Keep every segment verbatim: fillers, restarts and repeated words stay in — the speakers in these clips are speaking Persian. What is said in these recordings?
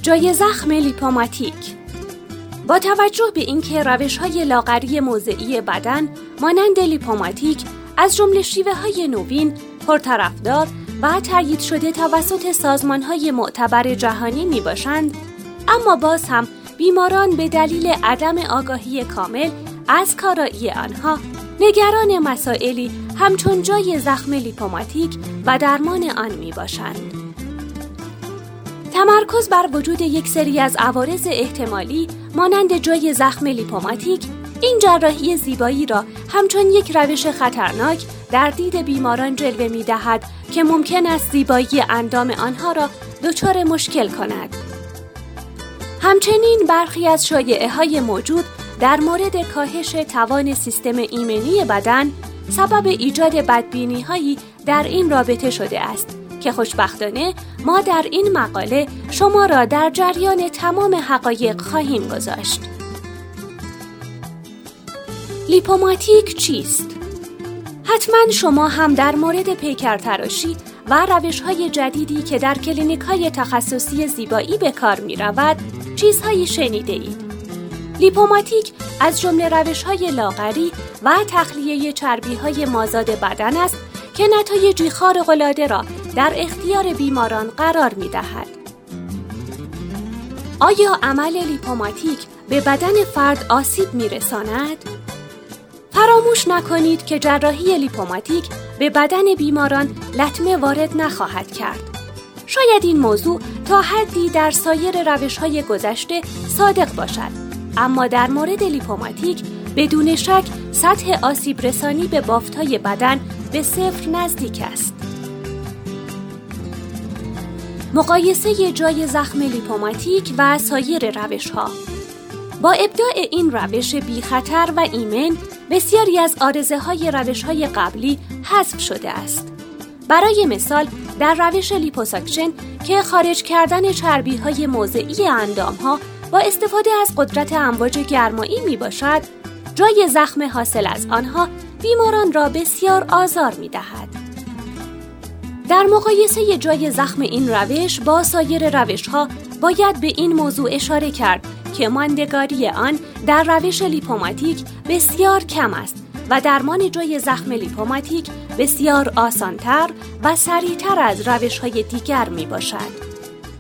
جای زخم لیپوماتیک. با توجه به اینکه روش‌های لاغری موضعی بدن مانند لیپوماتیک از جمله شیوه‌های نوین، پرطرفدار و تایید شده توسط سازمان‌های معتبر جهانی میباشند، اما باز هم بیماران به دلیل عدم آگاهی کامل از کارایی آنها نگران مسائلی همچون جای زخم لیپوماتیک و درمان آن میباشند. تمرکز بر وجود یک سری از عوارض احتمالی مانند جای زخم لیپوماتیک این جراحی زیبایی را همچون یک روش خطرناک در دید بیماران جلوه می‌دهد که ممکن است زیبایی اندام آنها را دچار مشکل کند. همچنین برخی از شایعه‌های موجود در مورد کاهش توان سیستم ایمنی بدن سبب ایجاد بدبینی‌هایی در این رابطه شده است که خوشبختانه ما در این مقاله شما را در جریان تمام حقایق خواهیم گذاشت. لیپوماتیک چیست؟ حتما شما هم در مورد پیکرتراشی و روش‌های جدیدی که در کلینیک‌های تخصصی زیبایی به کار می‌رود چیزهایی شنیده اید. لیپوماتیک از جمله روش‌های لاغری و تخلیه چربی‌های مازاد بدن است که نتایجی خارق‌العاده را در اختیار بیماران قرار می‌دهد. آیا عمل لیپوماتیک به بدن فرد آسیب می‌رساند؟ فراموش نکنید که جراحی لیپوماتیک به بدن بیماران لطمه وارد نخواهد کرد. شاید این موضوع تا حدی در سایر روش‌های گذشته صادق باشد، اما در مورد لیپوماتیک بدون شک سطح آسیب رسانی به بافت‌های بدن به صفر نزدیک است. مقایسه جای زخم لیپوماتیک و سایر روش‌ها. با ابداع این روش بی خطر و ایمن، بسیاری از عارضه‌های روش‌های قبلی حذف شده است. برای مثال، در روش لیپوساکشن که خارج کردن چربی‌های موضعی اندام‌ها با استفاده از قدرت امواج گرمایی میباشد، جای زخم حاصل از آنها بیماران را بسیار آزار می‌دهد. در مقایسه جای زخم این روش با سایر روش‌ها باید به این موضوع اشاره کرد که ماندگاری آن در روش لیپوماتیک بسیار کم است و درمان جای زخم لیپوماتیک بسیار آسان‌تر و سریع‌تر از روش‌های دیگر میباشد.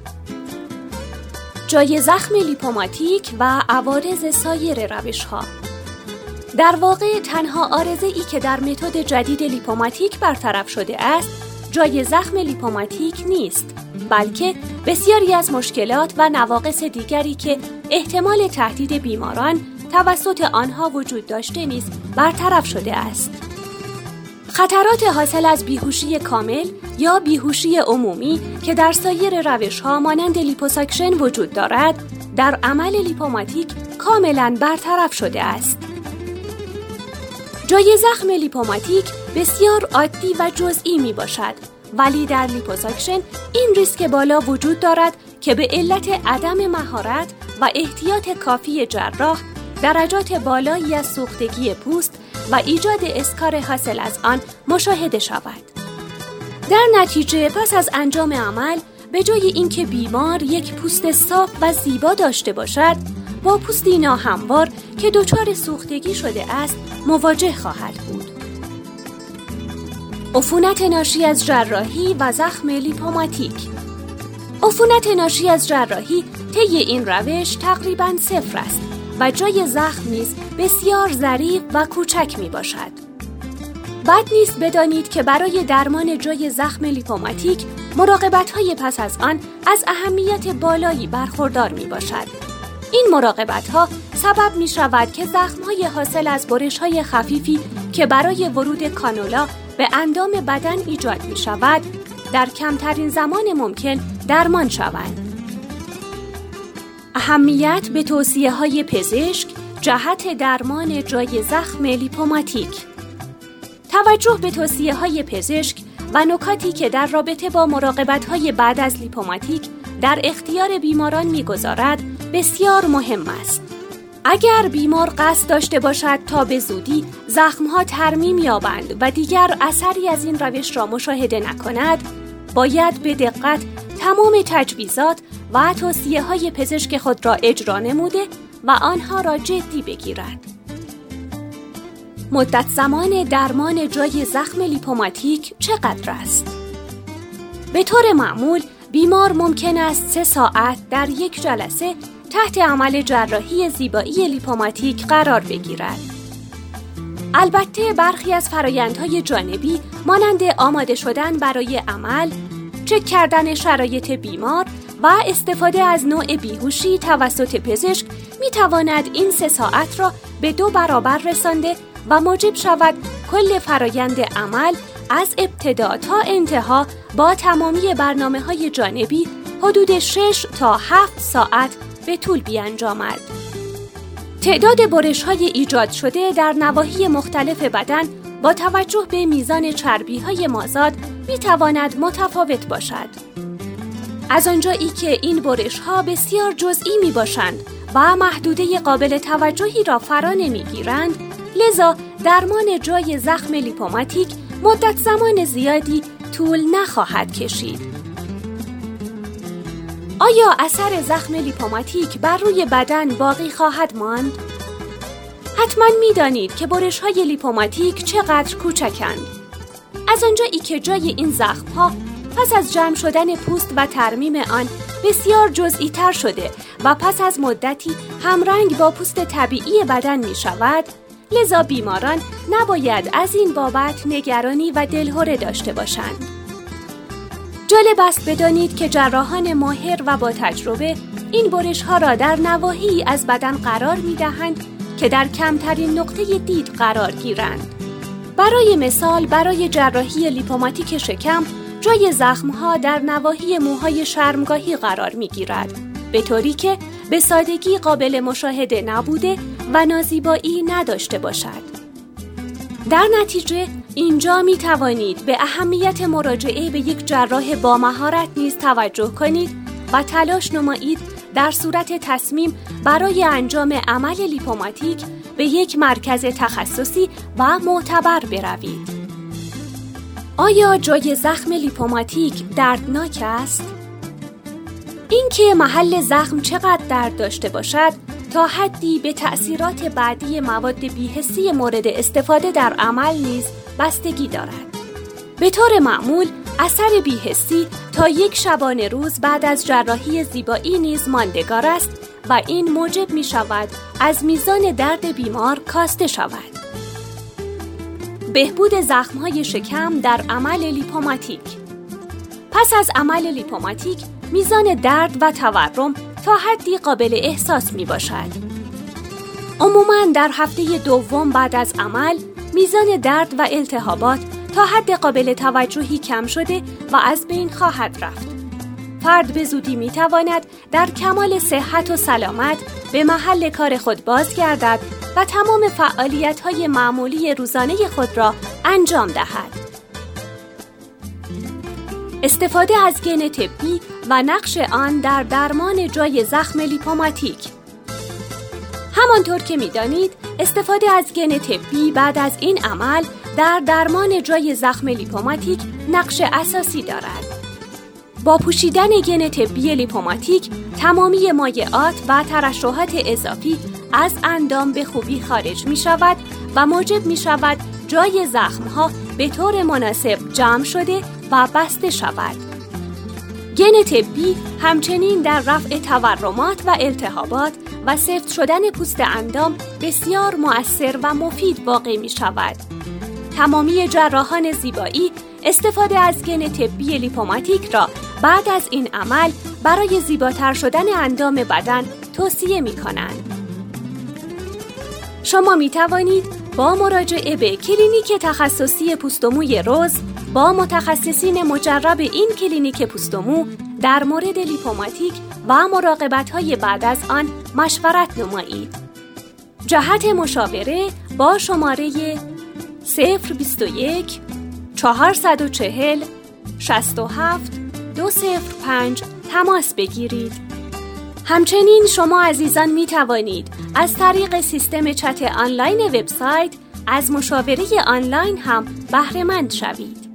جای زخم لیپوماتیک و عوارض سایر روش‌ها. در واقع تنها عارضه‌ای که در متد جدید لیپوماتیک برطرف شده است، جای زخم لیپوماتیک نیست، بلکه بسیاری از مشکلات و نواقص دیگری که احتمال تهدید بیماران توسط آنها وجود داشته نیز برطرف شده است. خطرات حاصل از بیهوشی کامل یا بیهوشی عمومی که در سایر روش‌ها مانند لیپوساکشن وجود دارد، در عمل لیپوماتیک کاملاً برطرف شده است. جای زخم لیپوماتیک بسیار عادی و جزئی می باشد، ولی در لیپوساکشن این ریسک بالا وجود دارد که به علت عدم مهارت و احتیاط کافی جراح درجات بالایی از سوختگی پوست و ایجاد اسکار حاصل از آن مشاهده شود. در نتیجه پس از انجام عمل، به جای اینکه بیمار یک پوست صاف و زیبا داشته باشد، با پوستی ناهموار که دچار سوختگی شده است مواجه خواهد بود. عفونت ناشی از جراحی و زخم لیپوماتیک. عفونت ناشی از جراحی طی این روش تقریباً صفر است و جای زخم نیز بسیار ظریف و کوچک می باشد. بد نیست بدانید که برای درمان جای زخم لیپوماتیک مراقبت‌های پس از آن از اهمیت بالایی برخوردار می باشد. این مراقبت‌ها سبب می شود که زخم‌های حاصل از برش‌های خفیفی که برای ورود کانولا به اندام بدن ایجاد می شود در کمترین زمان ممکن درمان شوند. اهمیت به توصیه‌های پزشک جهت درمان جای زخم لیپوماتیک. توجه به توصیه‌های پزشک و نکاتی که در رابطه با مراقبت‌های بعد از لیپوماتیک در اختیار بیماران می‌گذارد بسیار مهم است. اگر بیمار قصد داشته باشد تا به زودی زخم‌ها ترمیم یابند و دیگر اثری از این روش را مشاهده نکند، باید به دقت تمام تجویزات و توصیه‌های پزشک خود را اجرا نموده و آنها را جدی بگیرد. مدت زمان درمان جای زخم لیپوماتیک چقدر است؟ به طور معمول بیمار ممکن است سه ساعت در یک جلسه تحت عمل جراحی زیبایی لیپوماتیک قرار بگیرد. البته برخی از فرآیندهای جانبی مانند آماده شدن برای عمل، چک کردن شرایط بیمار و استفاده از نوع بیهوشی توسط پزشک می تواند این سه ساعت را به دو برابر رسانده و موجب شود کل فرآیند عمل از ابتدا تا انتها با تمامی برنامه‌های جانبی حدود شش تا هفت ساعت به طول بیانجامد. تعداد برش‌های ایجاد شده در نواحی مختلف بدن با توجه به میزان چربی‌های مازاد می‌تواند متفاوت باشد. از آنجایی که این برش‌ها بسیار جزئی می‌باشند و محدوده قابل توجهی را فرا نمی‌گیرند، لذا درمان جای زخم لیپوماتیک مدت زمان زیادی طول نخواهد کشید. آیا اثر زخم لیپوماتیک بر روی بدن باقی خواهد ماند؟ حتما می‌دانید که برش‌های لیپوماتیک چقدر کوچکند. از آنجایی که جای این زخم‌ها پس از جمع شدن پوست و ترمیم آن بسیار جزئی تر شده و پس از مدتی همرنگ با پوست طبیعی بدن می‌شود، لذا بیماران نباید از این بابت نگرانی و دلهره داشته باشند. جالب است بدانید که جراحان ماهر و با تجربه این برش‌ها را در نواحی از بدن قرار می‌دهند که در کمترین نقطه دید قرار گیرند. برای مثال برای جراحی لیپوماتیک شکم جای زخم‌ها در نواحی موهای شرمگاهی قرار می‌گیرد، به طوری که به سادگی قابل مشاهده نبوده و نازیبایی نداشته باشد. در نتیجه اینجا می توانید به اهمیت مراجعه به یک جراح با مهارت نیز توجه کنید و تلاش نمایید در صورت تصمیم برای انجام عمل لیپوماتیک به یک مرکز تخصصی و معتبر بروید. آیا جای زخم لیپوماتیک دردناک است؟ اینکه محل زخم چقدر درد داشته باشد تا حدی به تأثیرات بعدی مواد بی‌حسی مورد استفاده در عمل نیز بستگی دارد. به طور معمول اثر بی‌حسی تا یک شبانه روز بعد از جراحی زیبایی نیز ماندگار است و این موجب می شود از میزان درد بیمار کاسته شود. بهبود زخم‌های شکم در عمل لیپوماتیک. پس از عمل لیپوماتیک میزان درد و تورم تا حدی قابل احساس می باشد. عموماً در هفته دوم بعد از عمل میزان درد و التهابات تا حد قابل توجهی کم شده و از بین خواهد رفت. فرد به زودی می تواند در کمال صحت و سلامت به محل کار خود بازگردد و تمام فعالیت‌های معمولی روزانه خود را انجام دهد. استفاده از گن طبی و نقش آن در درمان جای زخم لیپوماتیک. همانطور که می‌دانید، استفاده از گن طبی بعد از این عمل در درمان جای زخم لیپوماتیک نقش اساسی دارد. با پوشیدن گن طبی لیپوماتیک، تمامی مایعات و ترشحات اضافی از اندام به خوبی خارج می‌شود و موجب می‌شود جای زخم‌ها به طور مناسب جمع شده و بسته شود. گن طبی همچنین در رفع تورمات و التهابات و سفت شدن پوست اندام بسیار مؤثر و مفید واقع می شود. تمامی جراحان زیبایی استفاده از گن طبی لیپوماتیک را بعد از این عمل برای زیباتر شدن اندام بدن توصیه می کنند. شما می توانید با مراجعه به کلینیک تخصصی پوست و موی روز با متخصصین مجرب این کلینیک پوست و مو در مورد لیپوماتیک و مراقبت‌های بعد از آن مشورت نمایید. جهت مشاوره با شماره صفر بیست و یک چهارصد و چهل شصت و هفت دو صفر پنج تماس بگیرید. همچنین شما عزیزان می توانید از طریق سیستم چت آنلاین وبسایت از مشاوره آنلاین هم بهره مند شوید.